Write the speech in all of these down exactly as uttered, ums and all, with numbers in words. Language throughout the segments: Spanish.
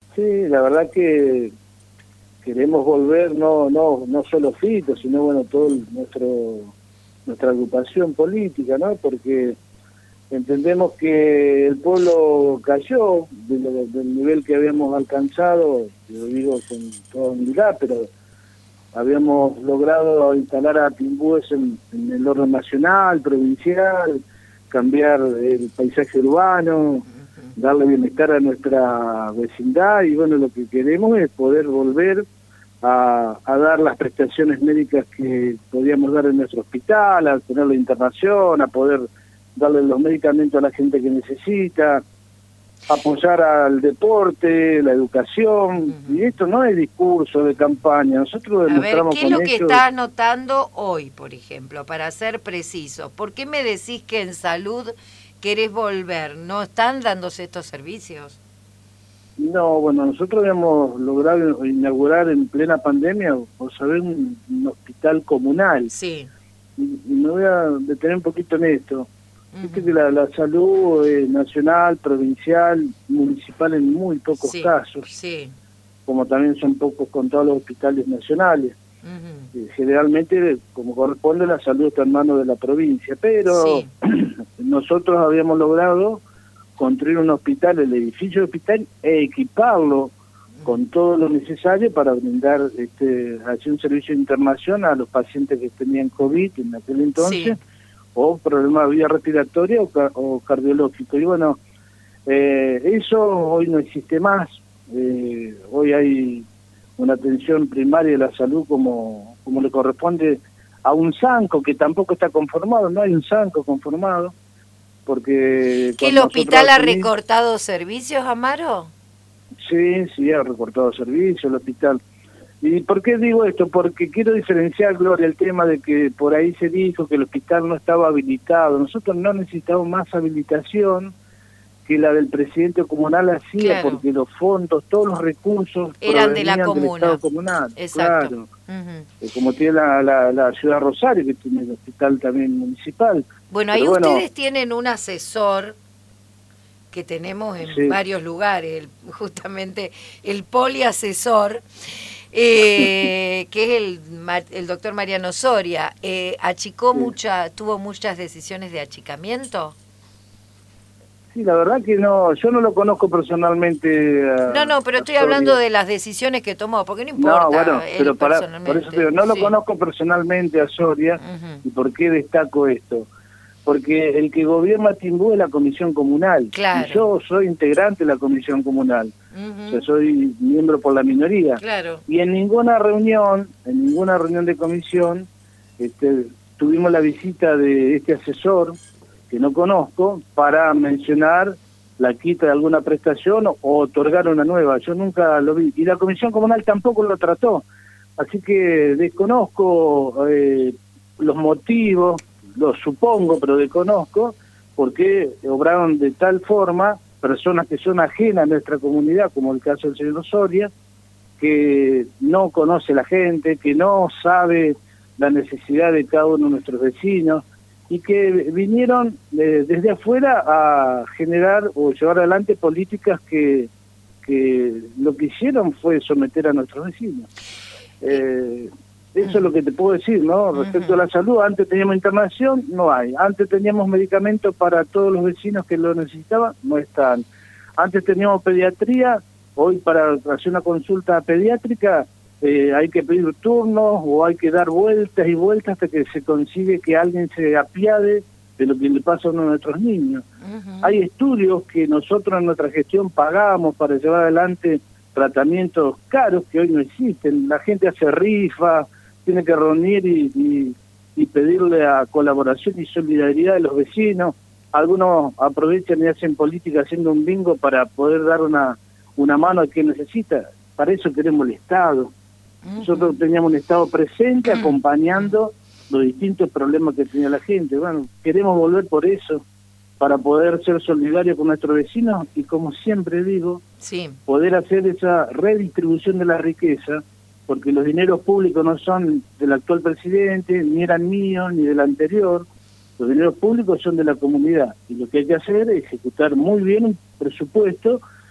Sí, la verdad que queremos volver, no no no solo Fito, sino bueno, todo el- nuestro nuestra agrupación política, ¿no? Porque entendemos que el pueblo cayó de lo- del nivel que habíamos alcanzado, lo digo con toda humildad, pero habíamos logrado instalar a Timbúes en, en el orden nacional, provincial, cambiar el paisaje urbano, darle bienestar a nuestra vecindad y bueno, lo que queremos es poder volver a, a dar las prestaciones médicas que podíamos dar en nuestro hospital, a tener la internación, a poder darle los medicamentos a la gente que necesita, apoyar al deporte, la educación, Ujú. y esto no es discurso de campaña, nosotros A ver, demostramos ¿qué es con lo que ellos. estás notando hoy, por ejemplo, para ser preciso? ¿Por qué me decís que en salud querés volver? ¿No están dándose estos servicios? No, bueno, nosotros habíamos logrado inaugurar en plena pandemia, por saber, un, un hospital comunal, Sí. y, y me voy a detener un poquito en esto. Viste Ujú. que la, la salud eh, nacional, provincial, municipal en muy pocos Sí, casos, sí. como también son pocos con todos los hospitales nacionales. Ujú. Eh, generalmente, como corresponde, la salud está en manos de la provincia, pero Sí. nosotros habíamos logrado construir un hospital, el edificio de hospital, e equiparlo con todo lo necesario para brindar, este, hacer un servicio de internación a los pacientes que tenían COVID en aquel entonces, Sí. o problemas de vía respiratoria o, ca- o cardiológico. Y bueno, eh, eso hoy no existe más. Eh, hoy hay una atención primaria de la salud como, como le corresponde a un SANCO, que tampoco está conformado, no hay un SANCO conformado, porque ¿Que el cuando nosotros hospital ha asumimos, recortado servicios, Amaro? sí, sí, ha recortado servicio el hospital. ¿Y por qué digo esto? Porque quiero diferenciar, Gloria, el tema de que por ahí se dijo que el hospital no estaba habilitado. Nosotros no necesitamos más habilitación que la del presidente comunal hacía, Claro. porque los fondos, todos los recursos Eran de la provenían del Estado comuna. comunal, Exacto. claro. Ujú. Eh, como tiene la, la, la ciudad de Rosario, que tiene el hospital también municipal. Bueno, ahí Pero bueno, ustedes tienen un asesor que tenemos en sí, varios lugares, el- justamente el poliasesor, eh, que es el, ma- el doctor Mariano Soria. Eh, achicó sí. mucha, tuvo muchas decisiones de achicamiento. Sí, la verdad que no, yo no lo conozco personalmente No, a, no, pero a estoy hablando Soria. de las decisiones que tomó, porque no No, bueno, importa él pero para, por eso te personalmente. digo, no lo Sí. conozco personalmente a Soria. Ujú. ¿Y por qué destaco esto? Porque el que gobierna Timbú es la comisión comunal. Claro. Y yo soy integrante de la comisión comunal. Ujú. O sea, soy miembro por la minoría. Claro. Y en ninguna reunión, en ninguna reunión de comisión, este, tuvimos la visita de este asesor, que no conozco, para mencionar la quita de alguna prestación o, o otorgar una nueva. Yo nunca lo vi. Y la comisión comunal tampoco lo trató. Así que desconozco eh, los motivos, los supongo, pero desconozco, por qué obraron de tal forma personas que son ajenas a nuestra comunidad, como el caso del señor Soria, que no conoce la gente, que no sabe la necesidad de cada uno de nuestros vecinos, y que vinieron eh, desde afuera a generar o llevar adelante políticas que, que lo que hicieron fue someter a nuestros vecinos. Eh, eso es lo que te puedo decir, ¿no? Respecto a la salud, antes teníamos internación, no hay. Antes teníamos medicamentos para todos los vecinos que lo necesitaban, no están. Antes teníamos pediatría, hoy para hacer una consulta pediátrica eh, hay que pedir turnos o hay que dar vueltas y vueltas hasta que se consigue que alguien se apiade de lo que le pasa a uno de nuestros niños. Ujú. Hay estudios que nosotros en nuestra gestión pagamos para llevar adelante tratamientos caros que hoy no existen. La gente hace rifa, tiene que reunir y, y, y pedirle a colaboración y solidaridad de los vecinos. Algunos aprovechan y hacen política haciendo un bingo para poder dar una, una mano a quien necesita. Para eso queremos el Estado. Nosotros teníamos un Estado presente acompañando los distintos problemas que tenía la gente. Bueno, queremos volver por eso, para poder ser solidarios con nuestros vecinos y, como siempre digo, Sí. poder hacer esa redistribución de la riqueza, porque los dineros públicos no son del actual presidente, ni eran míos, ni del anterior. Los dineros públicos son de la comunidad y lo que hay que hacer es ejecutar muy bien un presupuesto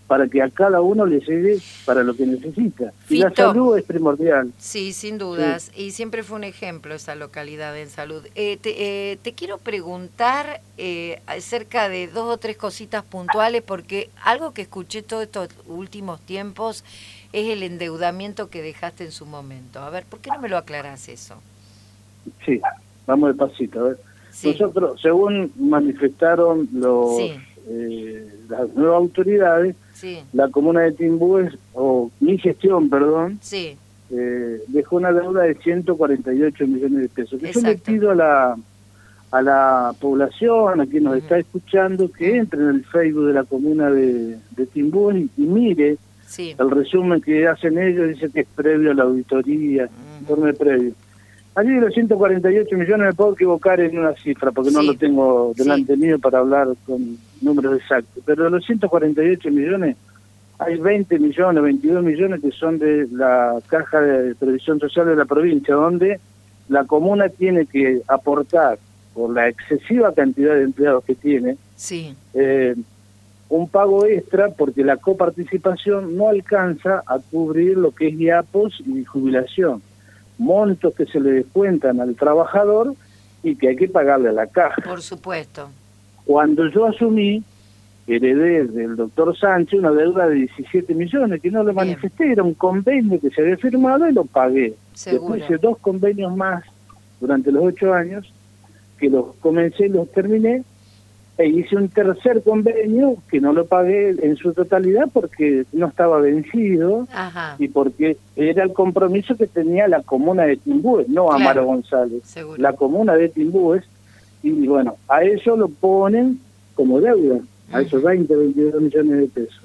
para que a cada uno le llegue para lo que necesita. Y Fito, la salud es primordial. Sí, sin dudas, sí. Y siempre fue un ejemplo esa localidad en salud. Eh, te, eh, te quiero preguntar eh, acerca de dos o tres cositas puntuales, porque algo que escuché todos estos últimos tiempos es el endeudamiento que dejaste en su momento. A ver, ¿por qué no me lo aclarás eso? Sí, vamos despacito, a ver. Sí. Nosotros, según manifestaron los sí. eh, las nuevas autoridades, sí. la comuna de Timbúes, o mi gestión, perdón, sí. eh, dejó una deuda de ciento cuarenta y ocho millones de pesos. Yo le pido a la a la población, a quien nos uh-huh. está escuchando, que uh-huh. entre en el Facebook de la comuna de, de Timbúes y, y mire sí. el resumen que hacen ellos, dice que es previo a la auditoría, uh-huh. informe previo. Allí de los ciento cuarenta y ocho millones me puedo equivocar en una cifra, porque sí. no lo tengo delante sí. mío para hablar con números exactos, pero de los ciento cuarenta y ocho millones hay veinte millones, veintidós millones que son de la Caja de Previsión Social de la provincia, donde la comuna tiene que aportar, por la excesiva cantidad de empleados que tiene, sí. eh, un pago extra, porque la coparticipación no alcanza a cubrir lo que es IAPOS y jubilación. Montos que se le descuentan al trabajador y que hay que pagarle a la caja. Por supuesto. Cuando yo asumí, heredé del doctor Sánchez una deuda de diecisiete millones, que no lo Bien. manifesté, era un convenio que se había firmado y lo pagué. Seguro. Después hice dos convenios más durante los ocho años, que los comencé y los terminé, e hice un tercer convenio que no lo pagué en su totalidad porque no estaba vencido. Ajá. Y porque era el compromiso que tenía la comuna de Timbúes, no claro. Amaro González, Seguro. la comuna de Timbúes, y bueno, a eso lo ponen como deuda, a esos veinte, veintidós millones de pesos.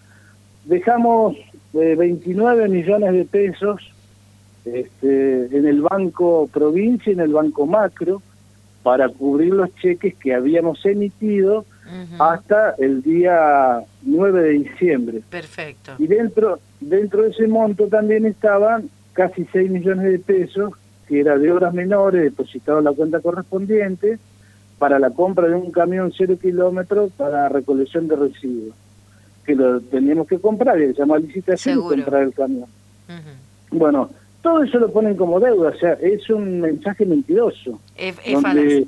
Dejamos eh, veintinueve millones de pesos este, en el Banco Provincia y en el Banco Macro, para cubrir los cheques que habíamos emitido uh-huh. hasta el día nueve de diciembre. Perfecto. Y dentro dentro de ese monto también estaban casi seis millones de pesos, que era de obras menores, depositado en la cuenta correspondiente, para la compra de un camión cero kilómetros para recolección de residuos, que lo teníamos que comprar, y se llama licitación y comprar el camión. Uh-huh. Bueno, todo eso lo ponen como deuda, o sea, es un mensaje mentiroso. Es, es donde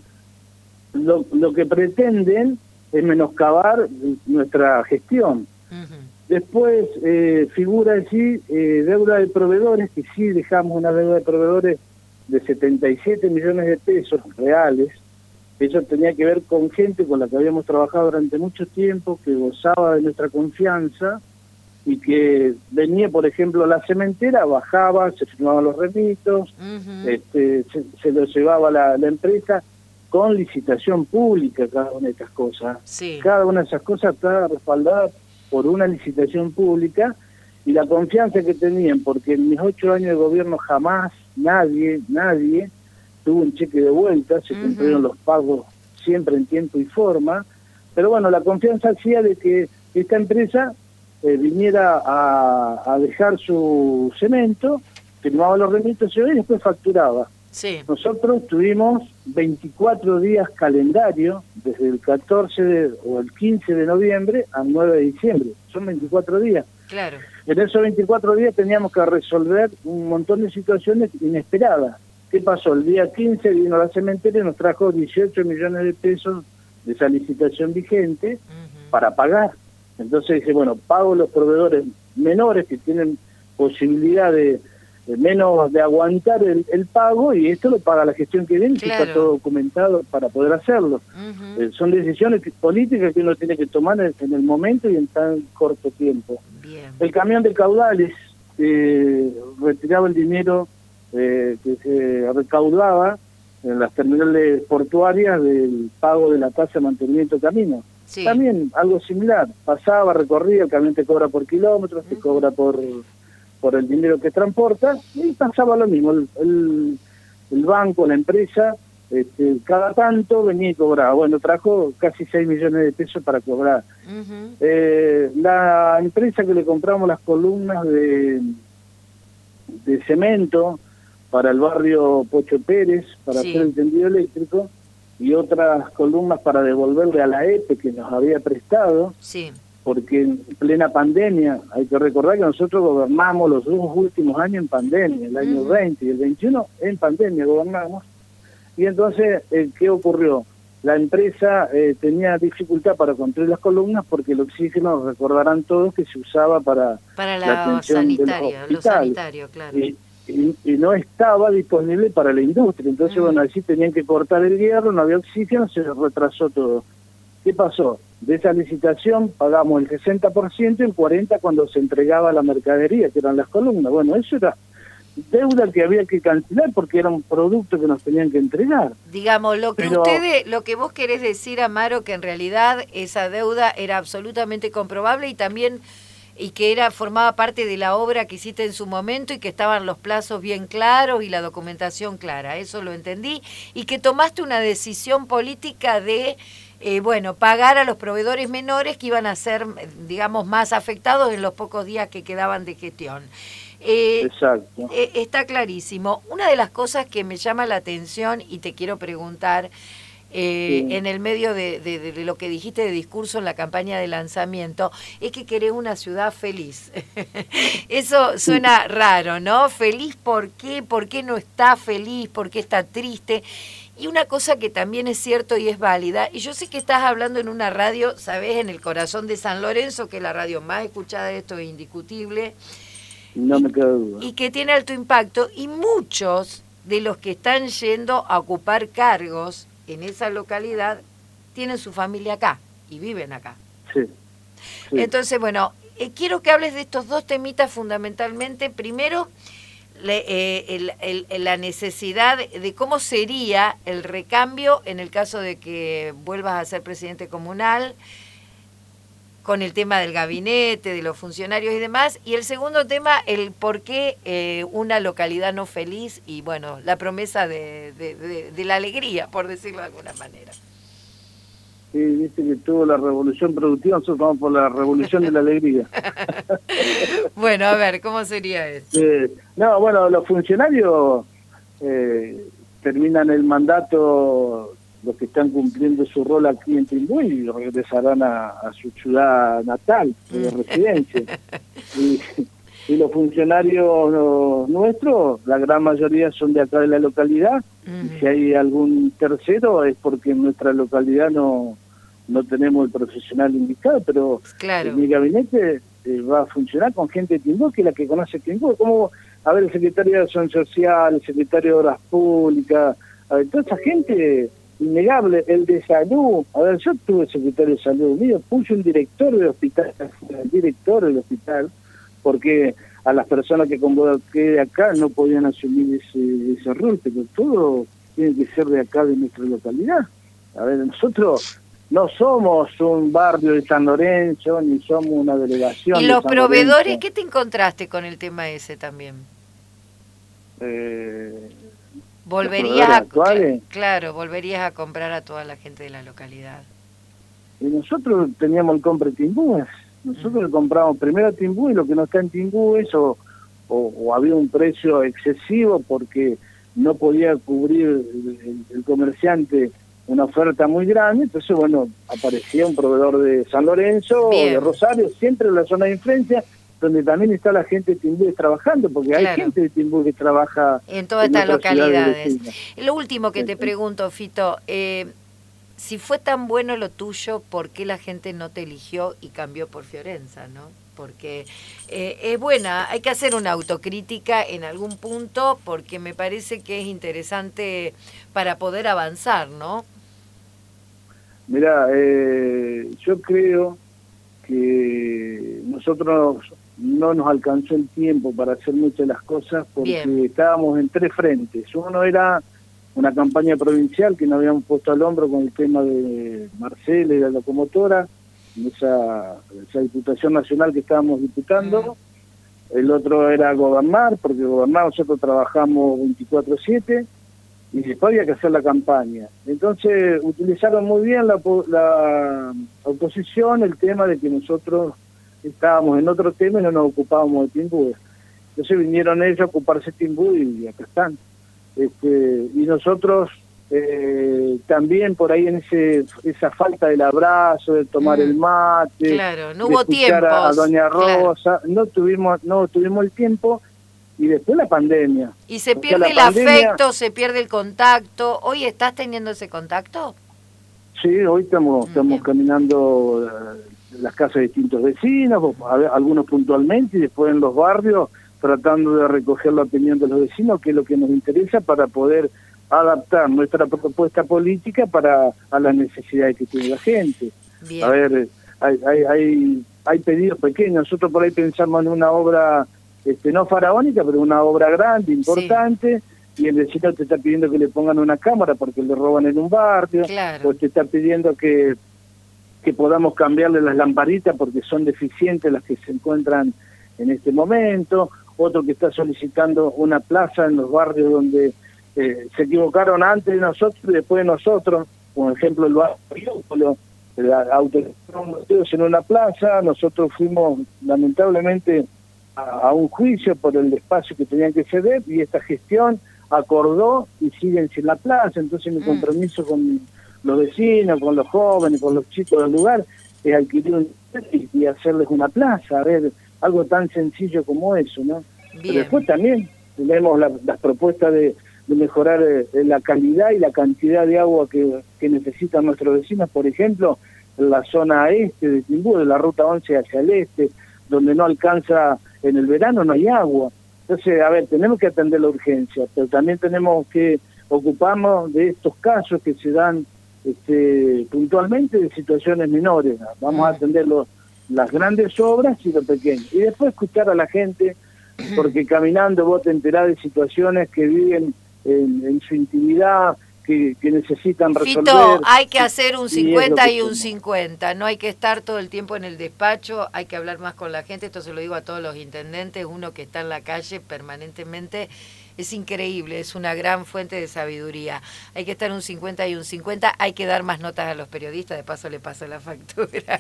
lo, lo que pretenden es menoscabar nuestra gestión. Uh-huh. Después eh, figura allí eh, deuda de proveedores, que sí dejamos una deuda de proveedores de setenta y siete millones de pesos reales. Eso tenía que ver con gente con la que habíamos trabajado durante mucho tiempo, que gozaba de nuestra confianza, y que venía, por ejemplo, a la cementera, bajaba, se firmaban los remitos, uh-huh. este, se, se lo llevaba la, la empresa con licitación pública, cada una de estas cosas. Sí. Cada una de esas cosas está respaldada por una licitación pública, y la confianza que tenían, porque en mis ocho años de gobierno jamás nadie, nadie tuvo un cheque de vuelta, se uh-huh. cumplieron los pagos siempre en tiempo y forma, pero bueno, la confianza hacía de que esta empresa Eh, viniera a, a dejar su cemento, firmaba los remitos y después facturaba. Sí. Nosotros tuvimos veinticuatro días calendario, desde el catorce de, o el quince de noviembre al nueve de diciembre. Son veinticuatro días. Claro. En esos veinticuatro días teníamos que resolver un montón de situaciones inesperadas. ¿Qué pasó? El día quince vino la cementera y nos trajo dieciocho millones de pesos de esa licitación vigente uh-huh. para pagar. Entonces dice, bueno, pago los proveedores menores que tienen posibilidad de, de menos de aguantar el, el pago, y esto lo paga la gestión que viene, claro. que está todo documentado para poder hacerlo. Uh-huh. Eh, son decisiones políticas que uno tiene que tomar en, en el momento y en tan corto tiempo. Bien. El camión de caudales eh, retiraba el dinero eh, que se recaudaba en las terminales portuarias del pago de la tasa de mantenimiento de camino. Sí. También algo similar, pasaba, recorría, el camión te cobra por kilómetros, uh-huh. te cobra por por el dinero que transporta, y pasaba lo mismo, el, el, el banco, la empresa, este, cada tanto venía y cobraba. Bueno, trajo casi seis millones de pesos para cobrar. Uh-huh. Eh, la empresa que le compramos las columnas de, de cemento para el barrio Pocho Pérez, para sí. hacer el tendido eléctrico, y otras columnas para devolverle a la E P E que nos había prestado. Sí. porque en plena pandemia, hay que recordar que nosotros gobernamos los dos últimos años en pandemia, el año uh-huh. veinte y el veintiuno en pandemia gobernamos, y entonces, eh, ¿qué ocurrió? La empresa eh, tenía dificultad para construir las columnas porque el oxígeno, recordarán todos, que se usaba para, para la, la atención sanitaria, de los lo sanitario, claro. Y, y, y no estaba disponible para la industria, entonces, uh-huh. bueno, así tenían que cortar el hierro, no había oxígeno, se retrasó todo. ¿Qué pasó? De esa licitación pagamos el sesenta por ciento y el cuarenta por ciento cuando se entregaba la mercadería, que eran las columnas. Bueno, eso era deuda que había que cancelar porque era un producto que nos tenían que entregar. Digamos, lo que Pero, ustedes, lo que vos querés decir, Amaro, que en realidad esa deuda era absolutamente comprobable y también y que era formaba parte de la obra que hiciste en su momento y que estaban los plazos bien claros y la documentación clara, eso lo entendí, y que tomaste una decisión política de Eh, bueno, pagar a los proveedores menores que iban a ser, digamos, más afectados en los pocos días que quedaban de gestión. Eh, Exacto. Eh, está clarísimo. Una de las cosas que me llama la atención y te quiero preguntar, eh, sí. en el medio de, de, de lo que dijiste de discurso en la campaña de lanzamiento, es que querés una ciudad feliz. Eso suena sí. raro, ¿no? ¿Feliz por qué? ¿Por qué no está feliz? ¿Por qué está triste? Y una cosa que también es cierto y es válida, y yo sé que estás hablando en una radio, sabés, en el corazón de San Lorenzo, que es la radio más escuchada de esto, es indiscutible. No y, me queda duda. Y que tiene alto impacto, y muchos de los que están yendo a ocupar cargos en esa localidad tienen su familia acá y viven acá. Sí. sí. Entonces, bueno, eh, quiero que hables de estos dos temitas fundamentalmente. Primero, Le, eh, el, el, la necesidad de cómo sería el recambio en el caso de que vuelvas a ser presidente comunal, con el tema del gabinete, de los funcionarios y demás, y el segundo tema, el por qué eh, una localidad no feliz y, bueno, la promesa de, de, de, de la alegría, por decirlo de alguna manera. Sí, dice que tuvo la revolución productiva, nosotros vamos por la revolución de la alegría. Bueno, a ver, ¿cómo sería eso? Eh, no, bueno, los funcionarios eh, terminan el mandato, los que están cumpliendo su rol aquí en Timbú, y regresarán a, a su ciudad natal, de residencia. Y, y los funcionarios no, nuestros, la gran mayoría son de acá de la localidad, uh-huh. y si hay algún tercero es porque en nuestra localidad no, no tenemos el profesional indicado, pero claro. en mi gabinete eh, va a funcionar con gente de Timbú, que es la que conoce Timbú. Como, a ver, el secretario de Acción Social, el secretario de Obras Públicas, a ver, toda esa gente innegable, el de salud. A ver, yo tuve secretario de salud mío, puse un director del hospital, el director del hospital, porque a las personas que convoqué de acá no podían asumir ese, ese rol, pero todo tiene que ser de acá, de nuestra localidad. A ver, nosotros no somos un barrio de San Lorenzo, ni somos una delegación. ¿Y los de San proveedores, Lorenzo. qué te encontraste con el tema ese también? Eh, ¿Volverías a, actuales? Claro, volverías a comprar a toda la gente de la localidad? Y nosotros teníamos el compre Timbúes. Nosotros le compramos primero a Timbú y lo que no está en Timbú es o, o, o había un precio excesivo porque no podía cubrir el, el, el comerciante una oferta muy grande, entonces bueno, aparecía un proveedor de San Lorenzo Bien. o de Rosario, siempre en la zona de influencia, donde también está la gente de Timbú trabajando, porque claro. hay gente de Timbú que trabaja en todas estas localidades. Lo último que te pregunto, Fito, eh, si fue tan bueno lo tuyo, ¿por qué la gente no te eligió y cambió por Fiorenza, no? Porque eh, es buena, hay que hacer una autocrítica en algún punto, porque me parece que es interesante para poder avanzar, ¿no? Mira, eh, yo creo que nosotros no nos alcanzó el tiempo para hacer muchas de las cosas, porque Bien. estábamos en tres frentes. Uno era una campaña provincial que nos habíamos puesto al hombro con el tema de Marcela y la locomotora, esa, esa diputación nacional que estábamos diputando. Mm. El otro era gobernar, porque gobernar nosotros trabajamos veinticuatro siete, y después había que hacer la campaña. Entonces utilizaron muy bien la, la oposición el tema de que nosotros estábamos en otro tema y no nos ocupábamos de Timbú. Entonces vinieron ellos a ocuparse de Timbú y acá están. Este, y nosotros eh, también por ahí en ese esa falta del abrazo, de tomar mm. el mate, claro, no hubo tiempo a, a doña Rosa, claro. no tuvimos no tuvimos el tiempo. Y después la pandemia. Y se o pierde sea, el pandemia, afecto, se pierde el contacto. ¿Hoy estás teniendo ese contacto? Sí, hoy estamos mm, estamos bien. caminando uh, las casas de distintos vecinos, algunos puntualmente, y después en los barrios, tratando de recoger la opinión de los vecinos, que es lo que nos interesa para poder adaptar nuestra propuesta política para a las necesidades que tiene la gente. Bien. A ver, hay, hay, hay, hay pedidos pequeños. Nosotros por ahí pensamos en una obra... Este, no faraónica, pero una obra grande, importante, sí. y el vecino te está pidiendo que le pongan una cámara porque le roban en un barrio, claro. o te está pidiendo que, que podamos cambiarle las lamparitas porque son deficientes las que se encuentran en este momento, otro que está solicitando una plaza en los barrios donde eh, se equivocaron antes de nosotros y después de nosotros, por ejemplo el barrio, el auto en una plaza, nosotros fuimos lamentablemente a un juicio por el espacio que tenían que ceder y esta gestión acordó y siguen sin la plaza. Entonces mi compromiso mm. con los vecinos, con los jóvenes, con los chicos del lugar es adquirir un y hacerles una plaza, a ver, algo tan sencillo como eso, ¿no? Bien. Pero después también tenemos la, las propuestas de, de mejorar eh, la calidad y la cantidad de agua que, que necesitan nuestros vecinos, por ejemplo, en la zona este de Timbú, de la ruta once hacia el este, donde no alcanza, en el verano no hay agua. Entonces, a ver, tenemos que atender la urgencia, pero también tenemos que ocuparnos de estos casos que se dan este, puntualmente de situaciones menores. Vamos a atender los, las grandes obras y lo pequeño. Y después escuchar a la gente, porque caminando vos te enterás de situaciones que viven en, en su intimidad, Que, que necesitan resolver. Fito, hay que hacer un cincuenta y, y un cincuenta, no hay que estar todo el tiempo en el despacho, hay que hablar más con la gente, esto se lo digo a todos los intendentes, uno que está en la calle permanentemente, es increíble, es una gran fuente de sabiduría. Hay que estar un cincuenta y un cincuenta, hay que dar más notas a los periodistas, de paso le paso la factura.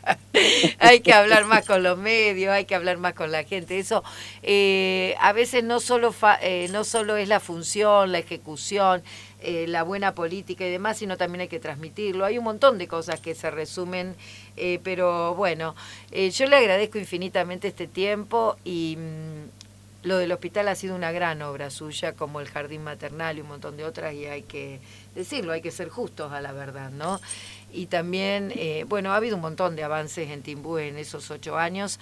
Hay que hablar más con los medios, hay que hablar más con la gente. Eso eh, a veces no solo, fa, eh, no solo es la función, la ejecución, eh, la buena política y demás, sino también hay que transmitirlo. Hay un montón de cosas que se resumen, eh, pero bueno, eh, yo le agradezco infinitamente este tiempo y... Mmm, lo del hospital ha sido una gran obra suya, como el jardín maternal y un montón de otras, y hay que decirlo, hay que ser justos a la verdad, ¿no? Y también, eh, bueno, ha habido un montón de avances en Timbú en esos ocho años.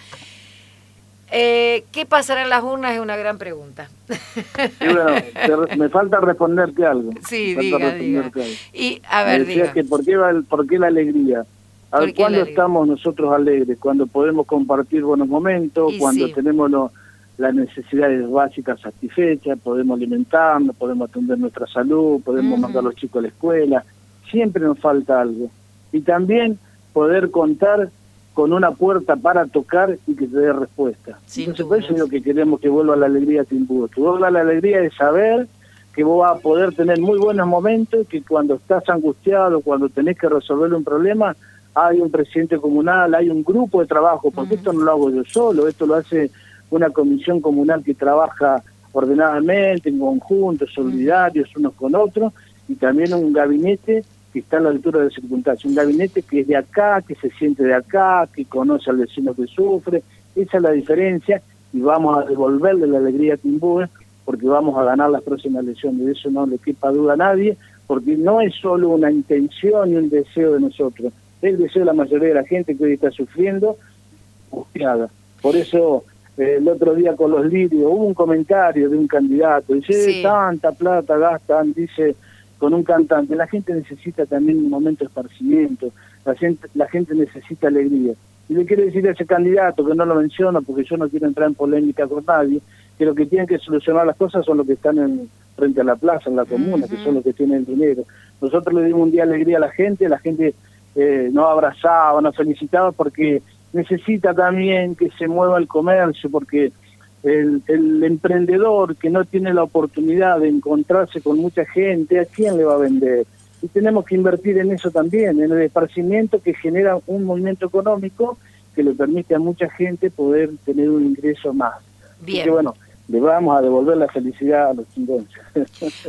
Eh, ¿Qué pasará en las urnas? Es una gran pregunta. Sí, bueno, te, me falta responderte algo. Sí, diga, diga. Algo. Y, a ver, me decías que ¿por qué, va el, ¿por qué la alegría? A ver, ¿cuándo estamos nosotros alegres? Cuando podemos compartir buenos momentos, y cuando sí. tenemos los... las necesidades básicas satisfechas, podemos alimentarnos, podemos atender nuestra salud, podemos uh-huh. mandar a los chicos a la escuela, siempre nos falta algo. Y también poder contar con una puerta para tocar y que te dé respuesta. Sin Entonces por eso digo que queremos que vuelva la alegría a Timbú, que vuelva la alegría de saber que vos vas a poder tener muy buenos momentos, que cuando estás angustiado, cuando tenés que resolver un problema, hay un presidente comunal, hay un grupo de trabajo, porque uh-huh. esto no lo hago yo solo, esto lo hace una comisión comunal que trabaja ordenadamente, en conjunto, solidarios unos con otros, y también un gabinete que está a la altura de las circunstancias, un gabinete que es de acá, que se siente de acá, que conoce al vecino que sufre. Esa es la diferencia, y vamos a devolverle la alegría a Timbú, porque vamos a ganar las próximas elecciones, de eso no le quepa duda a nadie, porque no es solo una intención y un deseo de nosotros, es el deseo de la mayoría de la gente que hoy está sufriendo, angustiada. Por eso... el otro día con los lirios hubo un comentario de un candidato, dice, sí. tanta plata gastan, dice, con un cantante. La gente necesita también un momento de esparcimiento, la gente, la gente necesita alegría. Y le quiero decir a ese candidato, que no lo menciono porque yo no quiero entrar en polémica con nadie, que lo que tienen que solucionar las cosas son los que están en, frente a la plaza, en la comuna, uh-huh. que son los que tienen dinero. Nosotros le dimos un día alegría a la gente, la gente eh, nos abrazaba, nos felicitaba porque... necesita también que se mueva el comercio, porque el, el emprendedor que no tiene la oportunidad de encontrarse con mucha gente, ¿a quién le va a vender? Y tenemos que invertir en eso también, en el esparcimiento que genera un movimiento económico que le permite a mucha gente poder tener un ingreso más. Bien. Así que bueno, le vamos a devolver la felicidad a los chingones.